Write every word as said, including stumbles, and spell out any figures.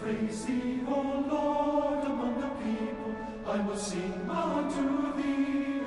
praise thee, O Lord, among the people. I will sing unto thee.